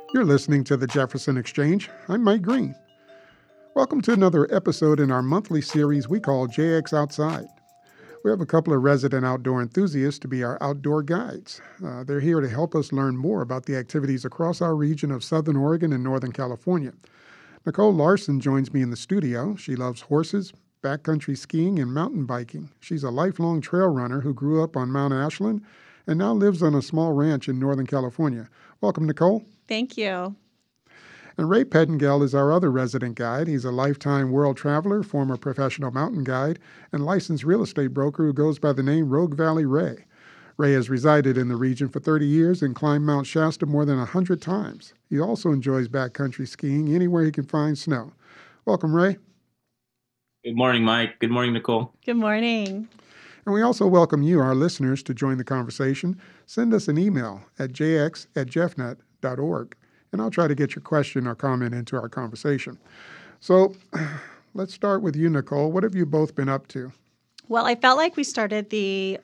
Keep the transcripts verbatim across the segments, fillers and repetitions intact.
You're listening to the Jefferson Exchange. I'm Mike Green. Welcome to another episode in our monthly series we call J X Outside. We have a couple of resident outdoor enthusiasts to be our outdoor guides. Uh, they're here to help us learn more about the activities across our region of Southern Oregon and Northern California. Nicole Larson joins me in the studio. She loves horses, backcountry skiing, and mountain biking. She's a lifelong trail runner who grew up on Mount Ashland and now lives on a small ranch in Northern California. Welcome, Nicole. Thank you. And Ray Pettengell is our other resident guide. He's a lifetime world traveler, former professional mountain guide, and licensed real estate broker who goes by the name Rogue Valley Ray. Ray has resided in the region for thirty years and climbed Mount Shasta more than one hundred times. He also enjoys backcountry skiing anywhere he can find snow. Welcome, Ray. Good morning, Mike. Good morning, Nicole. Good morning. And we also welcome you, our listeners, to join the conversation. Send us an email at j x at jeffnet dot org, and I'll try to get your question or comment into our conversation. So let's start with you, Nicole. What have you both been up to? Well, I felt like we started the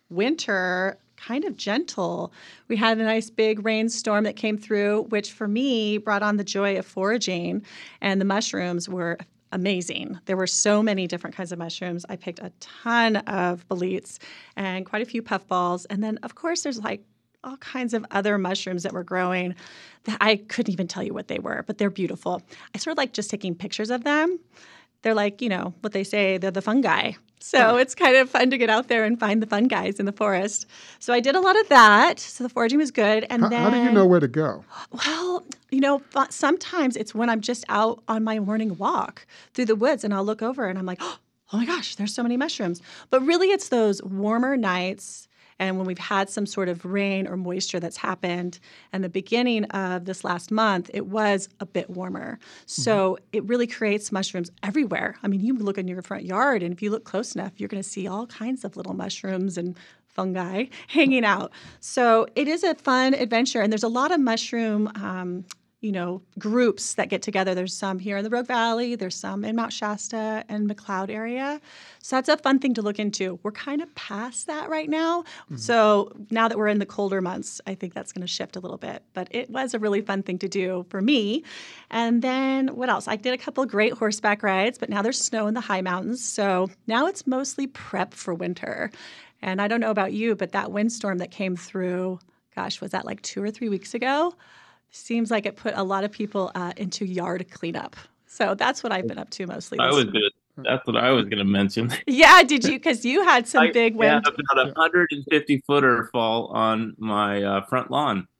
winter kind of gentle. We had a nice big rainstorm that came through, which for me brought on the joy of foraging, and the mushrooms were amazing. There were so many different kinds of mushrooms. I picked a ton of boletes and quite a few puffballs. And then, of course, there's like all kinds of other mushrooms that were growing that I couldn't even tell you what they were, but they're beautiful. I sort of like just taking pictures of them. They're like, you know, what they say, they're the fungi. So it's kind of fun to get out there and find the fun guys in the forest. So I did a lot of that. So the foraging was good. And how, then, how do you know where to go? Well, you know, sometimes it's when I'm just out on my morning walk through the woods and I'll look over and I'm like, oh my gosh, there's so many mushrooms. But really it's those warmer nights and when we've had some sort of rain or moisture that's happened. And the beginning of this last month, it was a bit warmer. So mm-hmm. it really creates mushrooms everywhere. I mean, you look in your front yard, and if you look close enough, you're going to see all kinds of little mushrooms and fungi hanging out. So it is a fun adventure. And there's a lot of mushroom um, you know, groups that get together. There's some here in the Rogue Valley. There's some in Mount Shasta and McLeod area. So that's a fun thing to look into. We're kind of past that right now. Mm-hmm. So now that we're in the colder months, I think that's going to shift a little bit. But it was a really fun thing to do for me. And then what else? I did a couple of great horseback rides, but now there's snow in the high mountains. So now it's mostly prep for winter. And I don't know about you, but that windstorm that came through, gosh, was that like two or three weeks ago? Seems like it put a lot of people uh, into yard cleanup. So that's what I've been up to mostly. I was gonna, that's what I was going to mention. Yeah, did you? Because you had some I big wind. had about a one hundred fifty footer fall on my uh, front lawn.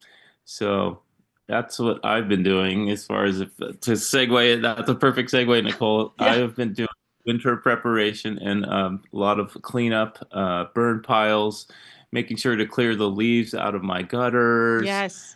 So that's what I've been doing as far as if, to segue. That's a perfect segue, Nicole. Yeah. I have been doing winter preparation and um, a lot of cleanup, uh, burn piles, making sure to clear the leaves out of my gutters. Yes.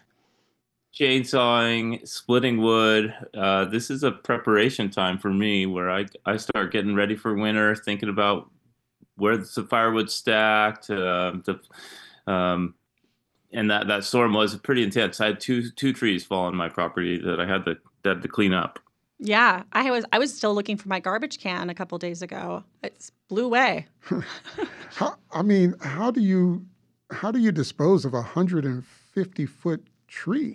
Chainsawing, splitting wood. Uh, this is a preparation time for me where I, I start getting ready for winter, thinking about where the firewood's stacked. Uh, the, um, and that, that storm was pretty intense. I had two two trees fall on my property that I had to that had to clean up. Yeah, I was I was still looking for my garbage can a couple days ago. It blew away. how, I mean, how do you how do you dispose of a one hundred fifty foot tree?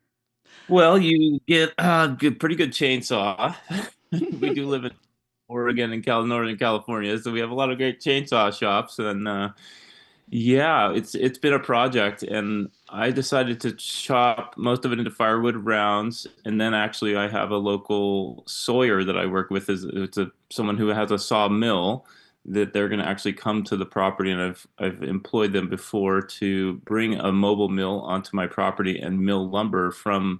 Well, you get a good, pretty good chainsaw. We do live in Oregon and Cal- Northern California, so we have a lot of great chainsaw shops. And uh, yeah, it's it's been a project. And I decided to chop most of it into firewood rounds. And then actually I have a local sawyer that I work with. Is It's a, someone who has a sawmill that they're going to actually come to the property. And I've I've employed them before to bring a mobile mill onto my property and mill lumber from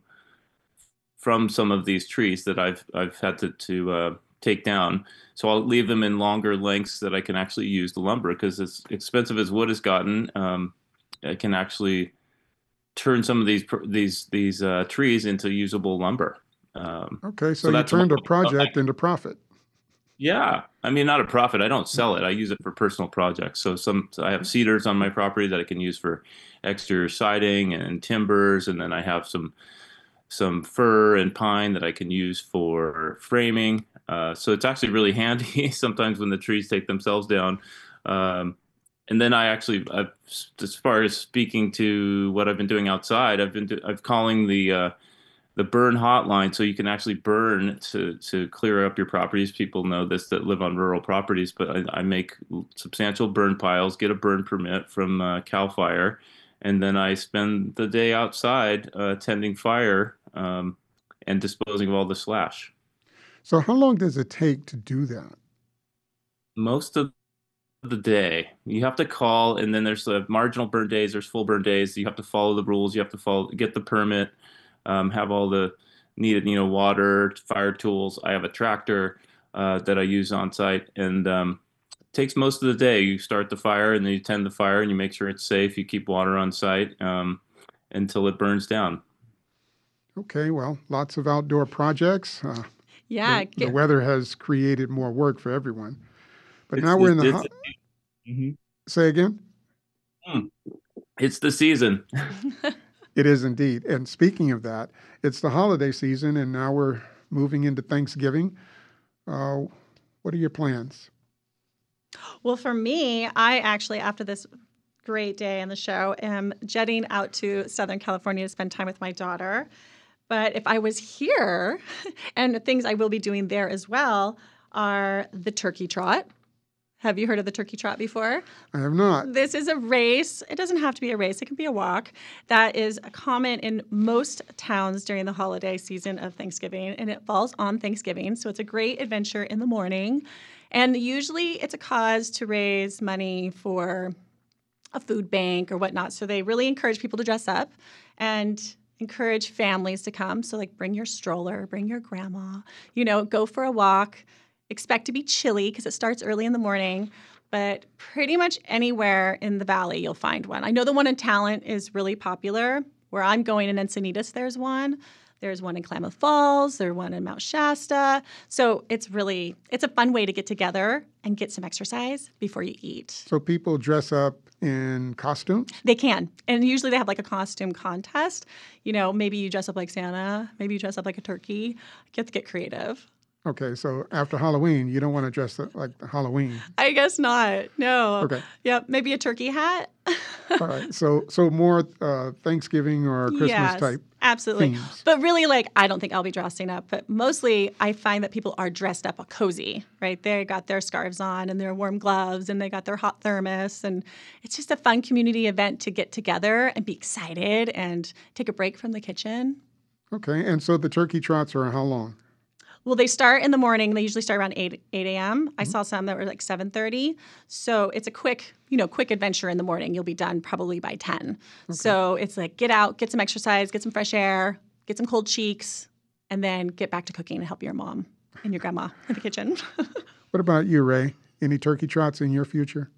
from some of these trees that I've I've had to, to uh, take down. So I'll leave them in longer lengths that I can actually use the lumber, because as expensive as wood has gotten, um, I can actually turn some of these these these uh, trees into usable lumber. Um, okay, so, so you turned a project into profit. Yeah, I mean, not a profit. I don't sell it. I use it for personal projects. So some I have cedars on my property that I can use for exterior siding and timbers, and then I have some some fir and pine that I can use for framing. Uh, so it's actually really handy sometimes when the trees take themselves down. Um, and then I actually, I've, as far as speaking to what I've been doing outside, I've been do, I've calling the uh, the burn hotline, so you can actually burn to to clear up your properties. People know this that live on rural properties, but I, I make substantial burn piles, get a burn permit from uh, Cal Fire, and then I spend the day outside uh, tending fire um, and disposing of all the slash. So, how long does it take to do that? Most of the day. You have to call, and then there's the marginal burn days, there's full burn days. You have to follow the rules. You have to follow, get the permit, um, have all the needed, you know, water, fire tools. I have a tractor uh, that I use on site, and um, it takes most of the day. You start the fire, and then you tend the fire, and you make sure it's safe. You keep water on site um, until it burns down. Okay, well, lots of outdoor projects. Uh, Yeah. the, the weather has created more work for everyone. But It's now we're in the it's, ho- mhm. say again. Mm. It's the season. It is indeed. And speaking of that, it's the holiday season, and now we're moving into Thanksgiving. Uh, what are your plans? Well, for me, I actually, after this great day on the show, am jetting out to Southern California to spend time with my daughter. But if I was here, and the things I will be doing there as well are the turkey trot. Have you heard of the turkey trot before? I have not. This is a race. It doesn't have to be a race. It can be a walk. That is common in most towns during the holiday season of Thanksgiving, and it falls on Thanksgiving. So it's a great adventure in the morning. And usually it's a cause to raise money for a food bank or whatnot. So they really encourage people to dress up and encourage families to come. So like bring your stroller, bring your grandma, you know, go for a walk. Expect to be chilly because it starts early in the morning, but pretty much anywhere in the valley you'll find one. I know the one in Talent is really popular. Where I'm going in Encinitas, there's one. There's one in Klamath Falls. There's one in Mount Shasta. So it's really, it's a fun way to get together and get some exercise before you eat. So people dress up in costumes? They can. And usually they have like a costume contest. You know, maybe you dress up like Santa. Maybe you dress up like a turkey. You have to get creative. Okay, so after Halloween, you don't want to dress like Halloween. I guess not. No. Okay. Yep. Maybe a turkey hat. All right. So so more uh, Thanksgiving or Christmas yes, type absolutely. themes. But really, like, I don't think I'll be dressing up. But mostly, I find that people are dressed up cozy, right? They got their scarves on and their warm gloves, and they got their hot thermos, and it's just a fun community event to get together and be excited and take a break from the kitchen. Okay. And so the turkey trots are how long? Well, they start in the morning. They usually start around eight a.m. I saw some that were like seven thirty. So it's a quick, you know, quick adventure in the morning. You'll be done probably by ten. Okay. So it's like get out, get some exercise, get some fresh air, get some cold cheeks, and then get back to cooking and help your mom and your grandma in the kitchen. What about you, Ray? Any turkey trots in your future?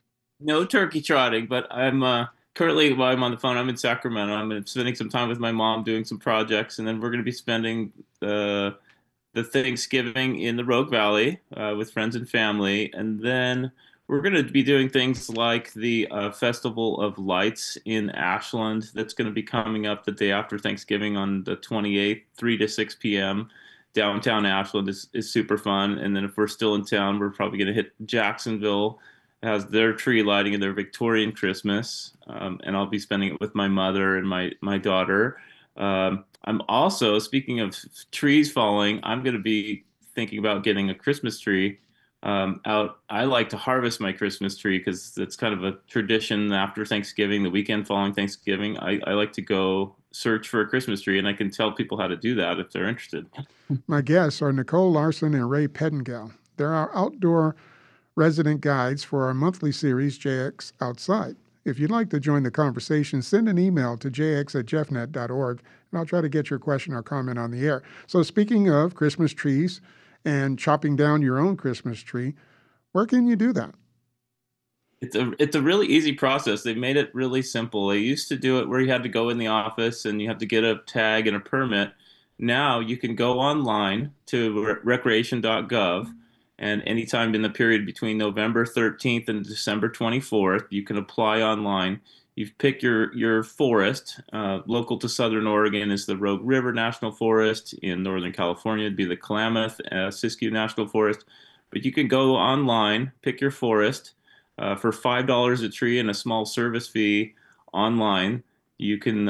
No turkey trotting, but I'm uh, currently, while I'm on the phone, I'm in Sacramento. I'm spending some time with my mom doing some projects, and then we're going to be spending the uh, the Thanksgiving in the Rogue Valley uh, with friends and family. And then we're going to be doing things like the uh, Festival of Lights in Ashland. That's going to be coming up the day after Thanksgiving on the twenty-eighth, three to six p.m. Downtown Ashland is, is super fun. And then if we're still in town, we're probably going to hit Jacksonville. It has their tree lighting and their Victorian Christmas. Um, and I'll be spending it with my mother and my, my daughter. Um, I'm also, speaking of trees falling, I'm going to be thinking about getting a Christmas tree um, out. I like to harvest my Christmas tree because it's kind of a tradition after Thanksgiving, the weekend following Thanksgiving. I, I like to go search for a Christmas tree, and I can tell people how to do that if they're interested. My guests are Nicole Larson and Ray Pettengill. They're our outdoor resident guides for our monthly series, J X Outside. If you'd like to join the conversation, send an email to j x at jeff net dot org, and I'll try to get your question or comment on the air. So speaking of Christmas trees and chopping down your own Christmas tree, where can you do that? It's a it's a really easy process. They've made it really simple. They used to do it where you had to go in the office and you have to get a tag and a permit. Now you can go online to recreation dot gov. And anytime in the period between November thirteenth and December twenty-fourth, you can apply online. You pick your, your forest. Uh, local to Southern Oregon is the Rogue River National Forest. In Northern California, it'd be the Klamath uh, Siskiyou National Forest. But you can go online, pick your forest uh, for five dollars a tree and a small service fee online. You can uh,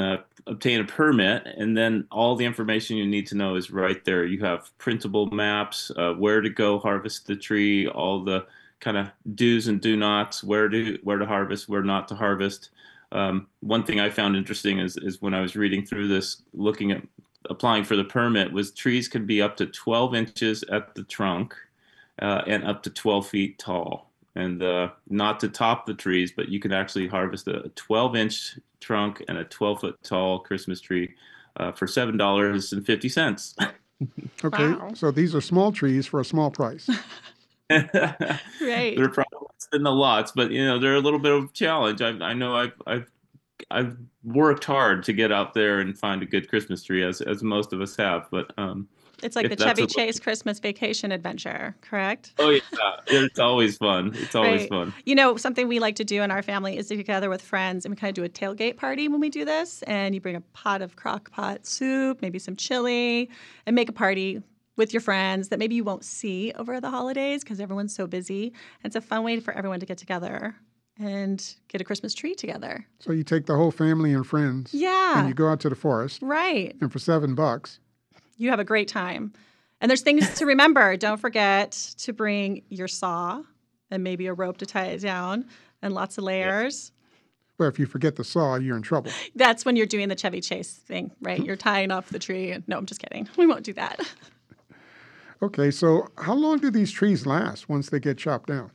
obtain a permit, and then all the information you need to know is right there. You have printable maps, uh, where to go harvest the tree, all the kind of do's and do nots, where to where to harvest, where not to harvest. Um, one thing I found interesting is is when I was reading through this, looking at applying for the permit, was trees can be up to twelve inches at the trunk uh, and up to twelve feet tall. And uh, not to top the trees, but you can actually harvest a twelve-inch trunk and a twelve-foot tall Christmas tree uh, for seven dollars and fifty cents. Okay, Wow. so these are small trees for a small price. Right. They're probably less than the lots, but you know they're a little bit of a challenge. I, I know I've, I've I've worked hard to get out there and find a good Christmas tree, as as most of us have. But um, It's like if the that's Chevy a- Chase Christmas vacation adventure, correct? oh yeah, it's always fun. It's always Right. fun. You know, something we like to do in our family is to get together with friends and we kind of do a tailgate party when we do this. And you bring a pot of crock pot soup, maybe some chili, and make a party with your friends that maybe you won't see over the holidays because everyone's so busy. And it's a fun way for everyone to get together and get a Christmas tree together. So you take the whole family and friends, Yeah. and you go out to the forest, Right. and for seven bucks, You have a great time. And there's things to remember. Don't forget to bring your saw and maybe a rope to tie it down and lots of layers. well, if you forget the saw, you're in trouble. That's when you're doing the Chevy Chase thing, right? You're tying off the tree. No, I'm just kidding. We won't do that. Okay, so how long do these trees last once they get chopped down?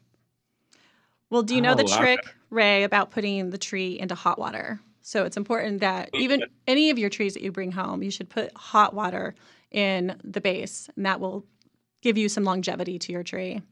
Well, do you know the Oh, I- trick, Ray, about putting the tree into hot water? So it's important that even any of your trees that you bring home, you should put hot water in the base, and that will give you some longevity to your tree.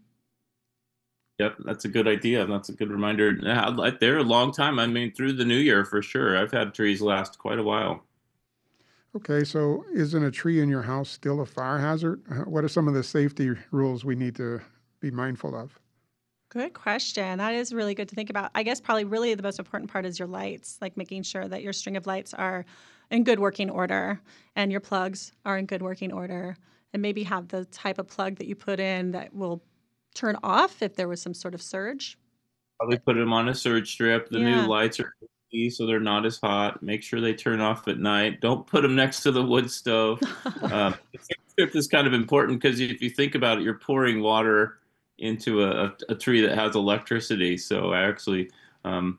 Yep, that's a good idea. That's a good reminder. Yeah, like, they're a long time. I mean, through the new year for sure. I've had trees last quite a while. Okay, so isn't a tree in your house still a fire hazard? Uh, What are some of the safety rules we need to be mindful of? Good question. That is really good to think about. I guess probably really the most important part is your lights, like making sure that your string of lights are in good working order and your plugs are in good working order. And maybe have the type of plug that you put in that will turn off if there was some sort of surge. Probably put them on a surge strip. The Yeah. new lights are L E D, so they're not as hot. Make sure they turn off at night. Don't put them next to the wood stove. Um, the surge strip is kind of important because if you think about it, you're pouring water into a, a, a tree that has electricity. So I actually, um,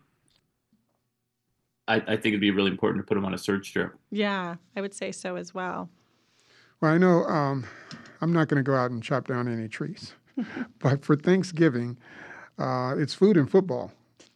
I, I think it'd be really important to put them on a surge strip. Yeah, I would say so as well. Well, I know um, I'm not going to go out and chop down any trees, but for Thanksgiving, uh, it's food and football.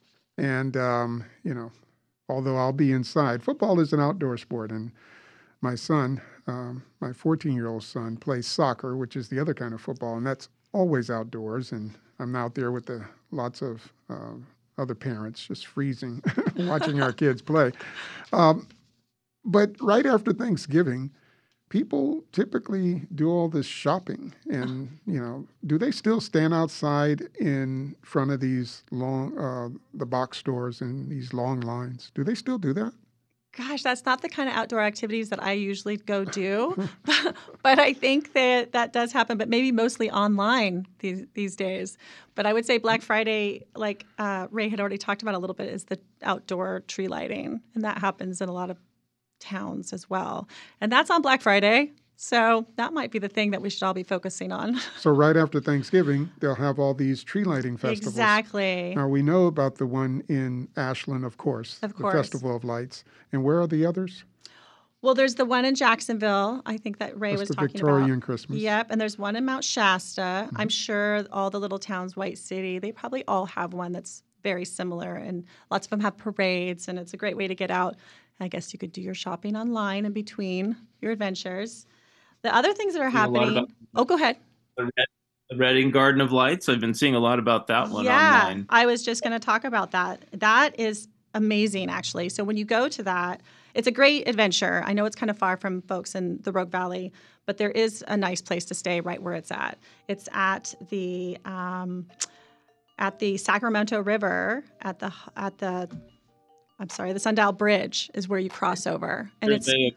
And, um, you know, although I'll be inside, football is an outdoor sport. And my son, um, my fourteen-year-old son, plays soccer, which is the other kind of football, and that's always outdoors. And I'm out there with the lots of uh, other parents just freezing, watching our kids play. Um, but right after Thanksgiving, people typically do all this shopping, and you know, do they still stand outside in front of these long, uh, the box stores and these long lines? Do they still do that? Gosh, that's not the kind of outdoor activities that I usually go do, but I think that that does happen. But maybe mostly online these these days. But I would say Black Friday, like uh, Ray had already talked about a little bit, is the outdoor tree lighting, and that happens in a lot of towns as well. And that's on Black Friday. So that might be the thing that we should all be focusing on. So right after Thanksgiving, they'll have all these tree lighting festivals. Exactly. Now we know about the one in Ashland, of course, Of the course. Festival of Lights. And where are the others? Well, there's the one in Jacksonville, I think that Ray That's was the talking Victorian about. Christmas. Yep, and there's one in Mount Shasta. I'm sure all the little towns, White City, they probably all have one that's very similar, and lots of them have parades, and it's a great way to get out. I guess you could do your shopping online in between your adventures. The other things that are Seen a lot happening. about- Oh, go ahead. The, Red, the Reading Garden of Lights. I've been seeing a lot about that one yeah, online. I was just going to talk about that. That is amazing, actually. So when you go to that, it's a great adventure. I know it's kind of far from folks in the Rogue Valley, but there is a nice place to stay right where it's at. It's at the um, at the Sacramento River at the at the I'm sorry, the Sundial Bridge is where you cross over, and it's They-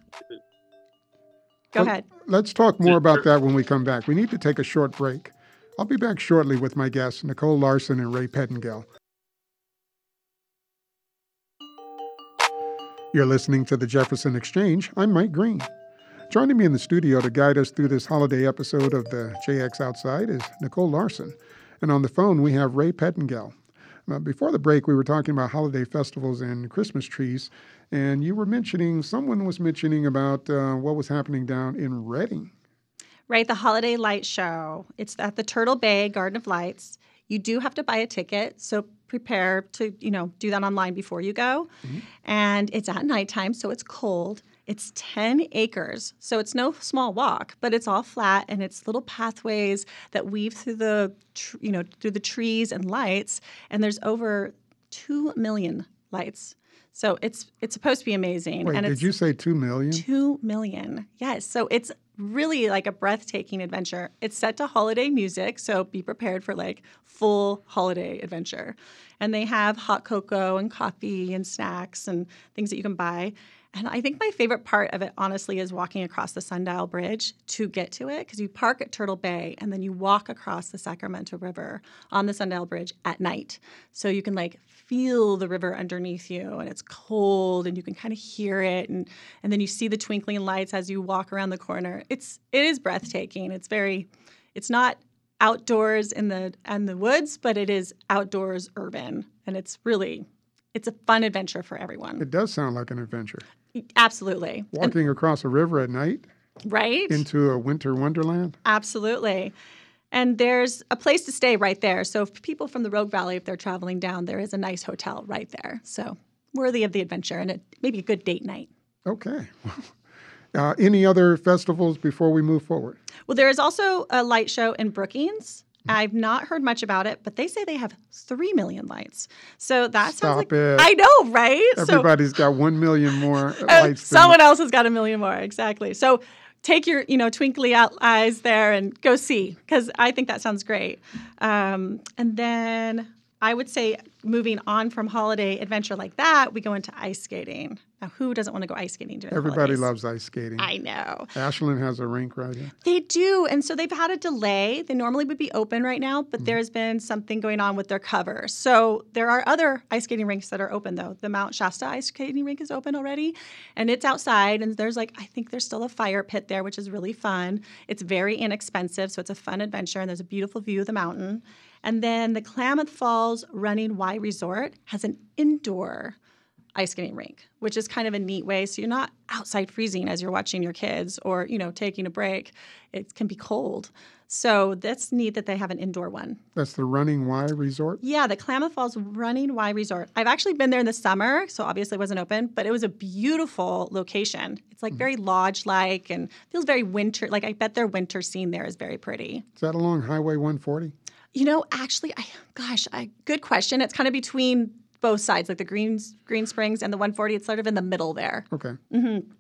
go Well, ahead. Let's talk more about that when we come back. We need to take a short break. I'll be back shortly with my guests, Nicole Larson and Ray Pettengell. You're listening to the Jefferson Exchange. I'm Mike Green. Joining me in the studio to guide us through this holiday episode of the J X Outside is Nicole Larson. And on the phone, we have Ray Pettengill. Uh, before the break, we were talking about holiday festivals and Christmas trees, and you were mentioning, someone was mentioning about uh, what was happening down in Redding. Right, the Holiday Light Show. It's at the Turtle Bay Garden of Lights. You do have to buy a ticket, so prepare to, you know, do that online before you go. Mm-hmm. And it's at nighttime, so it's cold. It's ten acres, so it's no small walk, but it's all flat, and it's little pathways that weave through the, tr- you know, through the trees and lights. And there's over two million lights. So it's it's supposed to be amazing. Wait, and did it's you say two million? Two million, yes. So it's really like a breathtaking adventure. It's set to holiday music, so be prepared for like full holiday adventure. And they have hot cocoa and coffee and snacks and things that you can buy. And I think my favorite part of it, honestly, is walking across the Sundial Bridge to get to it, because you park at Turtle Bay and then you walk across the Sacramento River on the Sundial Bridge at night. So you can like feel the river underneath you, and it's cold and you can kind of hear it, and and then you see the twinkling lights as you walk around the corner. It's it is breathtaking. It's very it's not outdoors in the in the woods, but it is outdoors urban, and it's really it's a fun adventure for everyone. It does sound like an adventure. Absolutely. Walking and, across a river at night? Right. Into a winter wonderland? Absolutely. And there's a place to stay right there. So if people from the Rogue Valley, if they're traveling down, there is a nice hotel right there. So worthy of the adventure, and it, maybe a good date night. Okay. Uh, any other festivals before we move forward? Well, there is also a light show in Brookings. I've not heard much about it, but they say they have three million lights. So that Stop sounds like... it. I know, right? Everybody's so, got one million more uh, lights. Someone else has got a million more, exactly. So take your, you know, twinkly out eyes there and go see, because I think that sounds great. Um, and then I would say moving on from holiday adventure like that, we go into ice skating. Now, who doesn't want to go ice skating during Everybody the holidays? loves ice skating. I know. Ashland has a rink right here. They do. And so they've had a delay. They normally would be open right now, but mm-hmm. there's been something going on with their cover. So there are other ice skating rinks that are open, though. The Mount Shasta ice skating rink is open already, and it's outside. And there's like, I think there's still a fire pit there, which is really fun. It's very inexpensive, so it's a fun adventure, and there's a beautiful view of the mountain. And then the Klamath Falls Running Y Resort has an indoor ice skating rink, which is kind of a neat way. So you're not outside freezing as you're watching your kids or, you know, taking a break. It can be cold. So that's neat that they have an indoor one. That's the Running Y Resort? Yeah, the Klamath Falls Running Y Resort. I've actually been there in the summer, so obviously it wasn't open, but it was a beautiful location. It's like mm-hmm. very lodge-like and feels very winter. Like I bet their winter scene there is very pretty. Is that along Highway one forty? You know, actually, I, gosh, I, good question. It's kind of between both sides, like the Greens, Green Springs and the one forty. It's sort of in the middle there. Okay. Mm-hmm.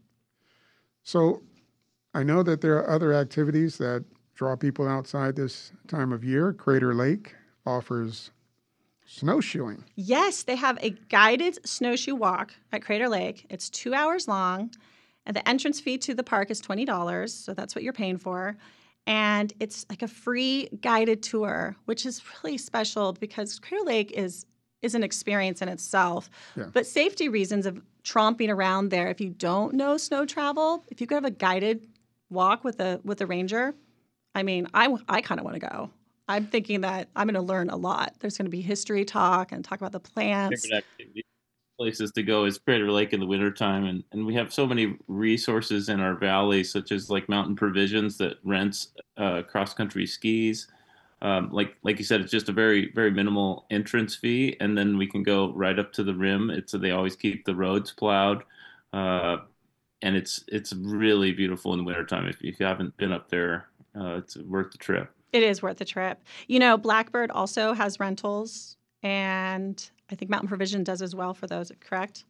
So I know that there are other activities that draw people outside this time of year. Crater Lake offers snowshoeing. Yes, they have a guided snowshoe walk at Crater Lake. It's two hours long, and the entrance fee to the park is twenty dollars, so that's what you're paying for. And it's like a free guided tour, which is really special because Crater Lake is is an experience in itself. Yeah. But safety reasons of tromping around there, if you don't know snow travel, if you could have a guided walk with a with a ranger, I mean, I, I kind of want to go. I'm thinking that I'm going to learn a lot. There's going to be history talk and talk about the plants. Favorite activity places to go is Crater Lake in the wintertime, and, and we have so many resources in our valley, such as like Mountain Provisions that rents uh, cross-country skis. Um, like like you said, it's just a very, very minimal entrance fee, and then we can go right up to the rim. It's they always keep the roads plowed, uh, and it's it's really beautiful in the wintertime. If you haven't been up there, uh, it's worth the trip. It is worth the trip. You know, Blackbird also has rentals, and I think Mountain Provision does as well for those, correct?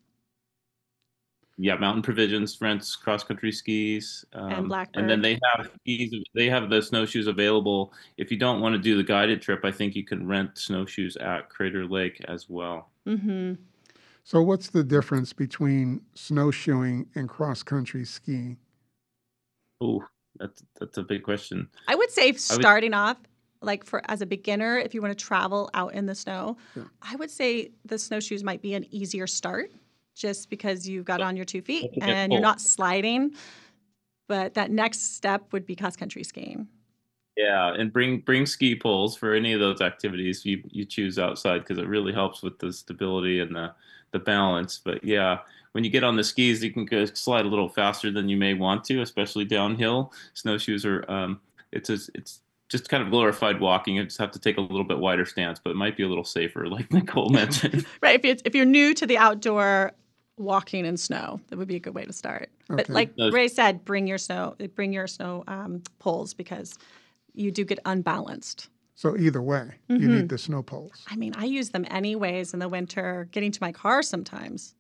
Yeah, Mountain Provisions rents cross-country skis, um, and Blackbird. And then they have skis. They have the snowshoes available. If you don't want to do the guided trip, I think you can rent snowshoes at Crater Lake as well. Mm-hmm. So, what's the difference between snowshoeing and cross-country skiing? Oh, that's that's a big question. I would say starting I would, off, like for as a beginner, if you want to travel out in the snow, yeah. I would say the snowshoes might be an easier start. just because you've got on your two feet Don't forget and you're poles. not sliding. But that next step would be cross-country skiing. Yeah, and bring bring ski poles for any of those activities you you choose outside because it really helps with the stability and the the balance. But yeah, when you get on the skis, you can go slide a little faster than you may want to, especially downhill. Snowshoes are um, it's a, it's just kind of glorified walking. You just have to take a little bit wider stance, but it might be a little safer, like Nicole mentioned. Right. If you're, if you're new to the outdoor walking in snow, that would be a good way to start. But Okay. like Those- Ray said, bring your snow, bring your snow um, poles because you do get unbalanced. So either way, you Mm-hmm. need the snow poles. I mean, I use them anyways in the winter, getting to my car sometimes.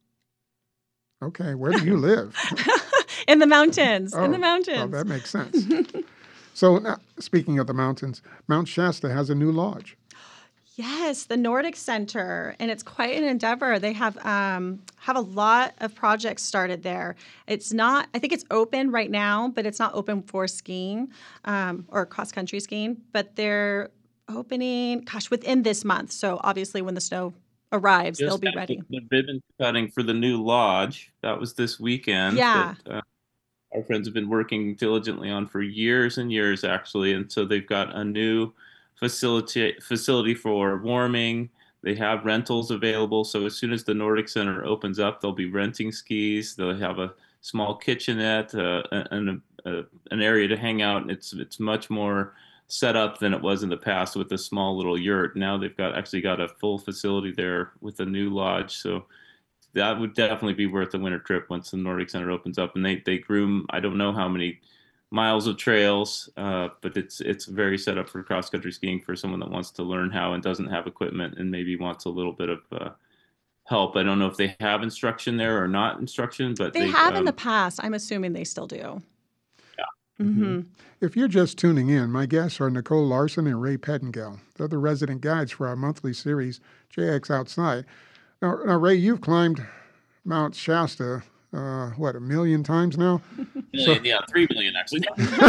Okay, where do you live? In the mountains. in the Oh, mountains. Oh, that makes sense. So now, speaking of the mountains, Mount Shasta has a new lodge. Yes, the Nordic Center, and it's quite an endeavor. They have um, have a lot of projects started there. It's not, I think it's open right now, but it's not open for skiing um, or cross country skiing. But they're opening, gosh, within this month. So obviously, when the snow arrives, they'll Just be had ready. The, the ribbon cutting for the new lodge. That was this weekend. Yeah. That, uh, our friends have been working diligently on for years and years, actually. And so they've got a new facility facility for warming. They have rentals available. So as soon as the Nordic Center opens up, they'll be renting skis. They'll have a small kitchenette uh, and a, a, an area to hang out. It's it's much more set up than it was in the past with a small little yurt. Now they've got actually got a full facility there with a new lodge. So that would definitely be worth a winter trip once the Nordic Center opens up. And they, they groom, I don't know how many miles of trails, uh, but it's it's very set up for cross country skiing for someone that wants to learn how and doesn't have equipment and maybe wants a little bit of uh, help. I don't know if they have instruction there or not instruction, but They they, have in um, the past. I'm assuming they still do. Yeah. Mm-hmm. If you're just tuning in, my guests are Nicole Larson and Ray Pettengill. They're the resident guides for our monthly series, J X Outside. Now, now Ray, you've climbed Mount Shasta, uh, what, a million times now? million, yeah, three million actually,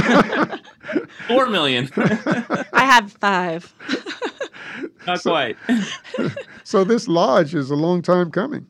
four million, I have five. not quite. So this lodge is a long time coming.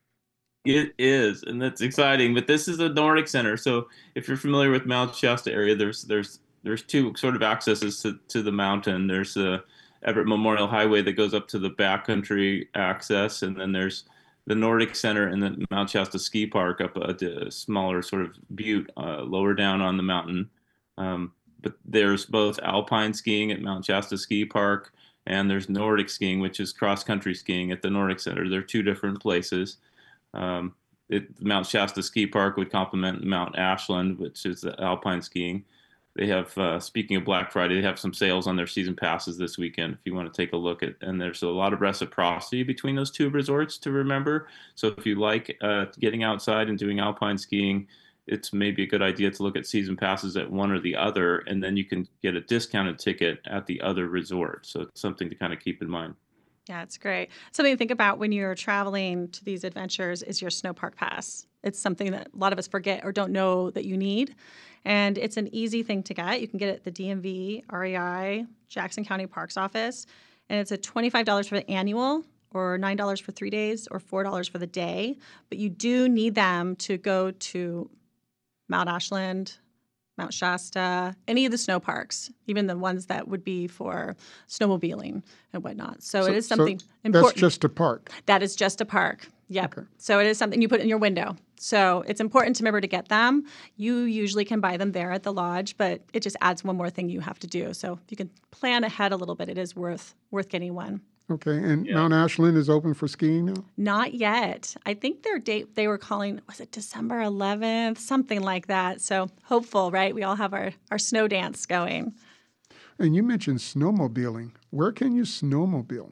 It is, and that's exciting. But this is the Nordic Center, so if you're familiar with Mount Shasta area, there's there's there's two sort of accesses to, to the mountain. There's the Everett Memorial Highway that goes up to the backcountry access, and then there's the Nordic Center and the Mount Shasta Ski Park up a, a smaller sort of butte uh, lower down on the mountain. Um, but there's both alpine skiing at Mount Shasta Ski Park, and there's Nordic skiing, which is cross-country skiing at the Nordic Center. They're two different places. Um, it, Mount Shasta Ski Park would complement Mount Ashland, which is the alpine skiing. They have, uh, speaking of Black Friday, they have some sales on their season passes this weekend if you want to take a look at. And there's a lot of reciprocity between those two resorts to remember. So if you like uh, getting outside and doing alpine skiing, it's maybe a good idea to look at season passes at one or the other, and then you can get a discounted ticket at the other resort. So it's something to kind of keep in mind. Yeah, it's great. Something to think about when you're traveling to these adventures is your snow park pass. It's something that a lot of us forget or don't know that you need. And it's an easy thing to get. You can get it at the D M V, R E I, Jackson County Parks Office. And it's a twenty-five dollars for the annual, or nine dollars for three days, or four dollars for the day. But you do need them to go to Mount Ashland, Mount Shasta, any of the snow parks, even the ones that would be for snowmobiling and whatnot. So, it is something important. That's just a park. That is just a park. Yep. Okay. So it is something you put in your window. So it's important to remember to get them. You usually can buy them there at the lodge, but it just adds one more thing you have to do. So if you can plan ahead a little bit, it is worth worth getting one. Okay, and Yeah. Mount Ashland is open for skiing now? Not yet. I think their date they were calling, was it December eleventh, something like that. So hopeful, right? We all have our, our snow dance going. And you mentioned snowmobiling. Where can you snowmobile?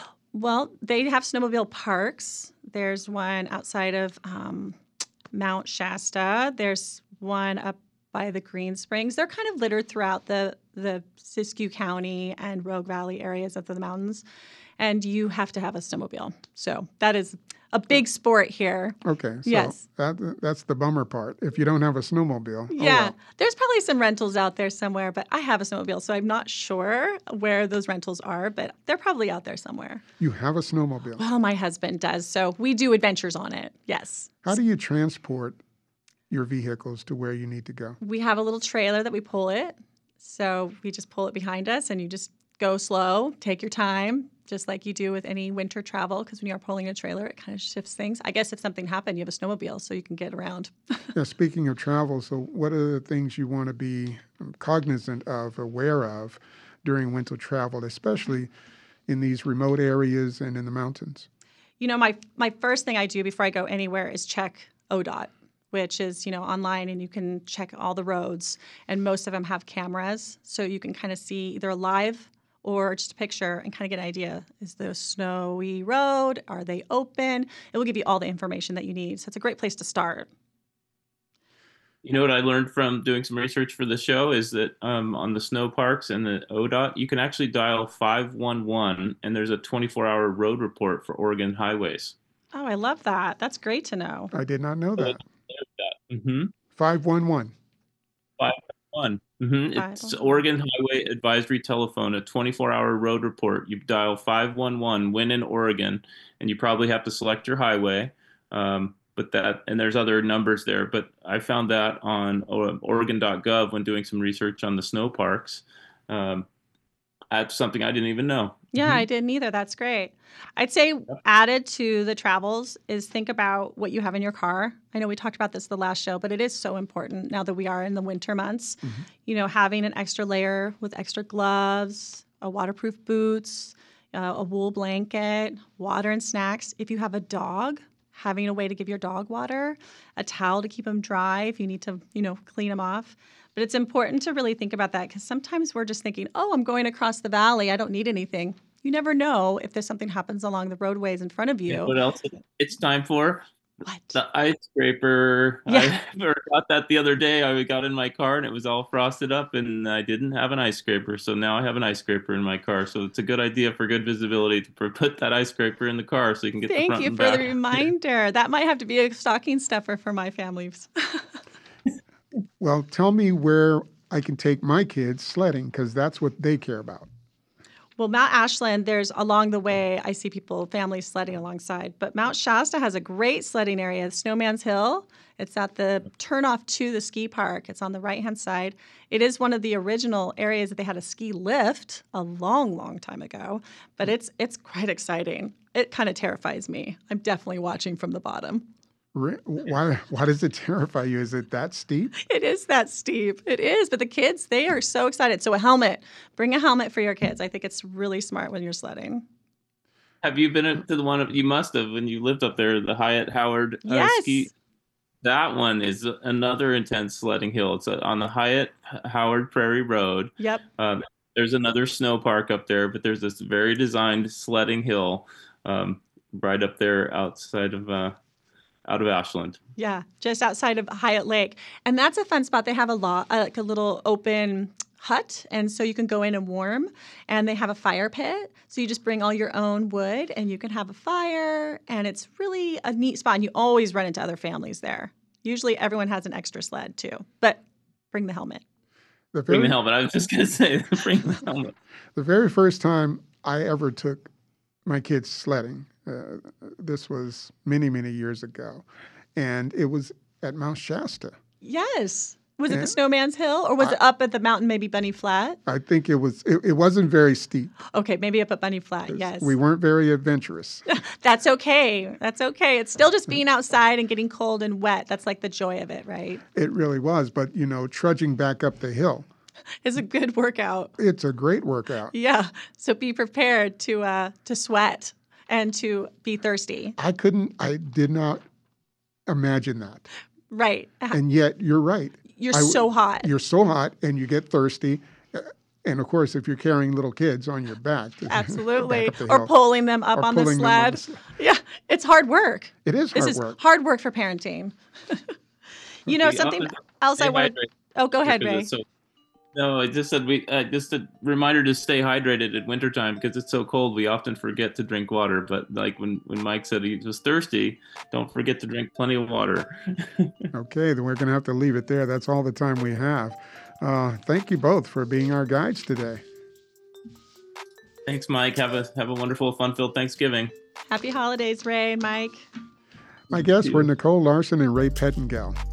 Well, they have snowmobile parks. There's one outside of um, Mount Shasta. There's one up by the Green Springs. They're kind of littered throughout the, the Siskiyou County and Rogue Valley areas of the mountains. and you have to have a snowmobile. So that is a big sport here. Okay, so yes. that that's the bummer part. If you don't have a snowmobile, Yeah, oh well. There's probably some rentals out there somewhere, but I have a snowmobile, so I'm not sure where those rentals are, but they're probably out there somewhere. You have a snowmobile. Well, my husband does, so we do adventures on it, yes. How do you transport your vehicles to where you need to go? We have a little trailer that we pull it, so we just pull it behind us, and you just go slow, take your time, just like you do with any winter travel, because when you are pulling a trailer, it kind of shifts things. I guess if something happened, you have a snowmobile, so you can get around. Yeah, speaking of travel, so what are the things you want to be cognizant of, aware of during winter travel, especially in these remote areas and in the mountains? You know, my my first thing I do before I go anywhere is check O D O T, which is, you know, online, and you can check all the roads, and most of them have cameras, so you can kind of see either a live or just a picture and kind of get an idea. Is the snowy road? Are they open? It will give you all the information that you need. So it's a great place to start. You know what I learned from doing some research for the show is that um, on the snow parks and the O D O T, you can actually dial five one one, and there's a twenty-four hour road report for Oregon highways. Oh, I love that. That's great to know. I did not know that. Mm-hmm. five one one. five one one. Mm-hmm. It's Oregon Highway Advisory Telephone, a twenty-four hour road report. You dial five one one when in Oregon, and you probably have to select your highway. Um, but that, and there's other numbers there. But I found that on Oregon dot gov when doing some research on the snow parks. Um, that's something I didn't even know. Yeah, Mm-hmm. I didn't either. That's great. I'd say added to the travels is think about what you have in your car. I know we talked about this the last show, but it is so important now that we are in the winter months. Mm-hmm. You know, having an extra layer with extra gloves, a waterproof boots, uh, a wool blanket, water and snacks. If you have a dog, having a way to give your dog water, a towel to keep them dry if you need to, you know, clean them off. But it's important to really think about that because sometimes we're just thinking, oh, I'm going across the valley. I don't need anything. You never know if there's something happens along the roadways in front of you. Yeah, what else it's time for? What? The ice scraper. Yeah. I forgot that the other day. I got in my car and it was all frosted up and I didn't have an ice scraper. So now I have an ice scraper in my car. So it's a good idea for good visibility to put that ice scraper in the car so you can get Thank the front you and for back. the reminder. That might have to be a stocking stuffer for my families. Well, tell me where I can take my kids sledding because that's what they care about. Well, Mount Ashland, there's along the way, I see people, families sledding alongside. But Mount Shasta has a great sledding area, Snowman's Hill. It's at the turnoff to the ski park. It's on the right-hand side. It is one of the original areas that they had a ski lift a long, long time ago. But it's it's quite exciting. It kind of terrifies me. I'm definitely watching from the bottom. Why, why does it terrify you? Is it that steep? It is that steep. It is. But the kids, they are so excited. So a helmet. Bring a helmet for your kids. I think it's really smart when you're sledding. Have you been to the one, you must have, when you lived up there, the Hyatt Howard uh, yes. ski? That one is another intense sledding hill. It's on the Hyatt Howard Prairie Road. Yep. Um, there's another snow park up there, but there's this very designed sledding hill um, right up there outside of... Uh, out of Ashland. Yeah, just outside of Hyatt Lake. And that's a fun spot. They have a lot, uh, like a little open hut, and so you can go in and warm. And they have a fire pit, so you just bring all your own wood, and you can have a fire. And it's really a neat spot, and you always run into other families there. Usually everyone has an extra sled, too. But bring the helmet. The very, bring the helmet. I was just going to say, bring the helmet. The very first time I ever took my kids sledding, Uh, this was many, many years ago, and it was at Mount Shasta. Yes. Was and it the Snowman's Hill, or was I, it up at the mountain, maybe Bunny Flat? I think it was. It, it wasn't very steep. Okay, maybe up at Bunny Flat, yes. We weren't very adventurous. That's okay. That's okay. It's still just being outside and getting cold and wet. That's like the joy of it, right? It really was, but, you know, trudging back up the hill. It's a good workout. It's a great workout. Yeah, so be prepared to uh, to sweat. And to be thirsty. I couldn't, I did not imagine that. Right. And yet, you're right. You're I, so hot. You're so hot, and you get thirsty. And, of course, if you're carrying little kids on your back. Absolutely. back or pulling them up or on the sled. The yeah, it's hard work. It is hard this work. This is hard work for parenting. You know, something else I wanted. Oh, go ahead, Ray. So, No, I just said we uh, just a reminder to stay hydrated at wintertime because it's so cold. We often forget to drink water. But like when, when Mike said he was thirsty, don't forget to drink plenty of water. Okay, then we're going to have to leave it there. That's all the time we have. Uh, thank you both for being our guides today. Thanks, Mike. Have a have a wonderful, fun-filled Thanksgiving. Happy holidays, Ray and Mike. My guests were Nicole Larson and Ray Pettengell.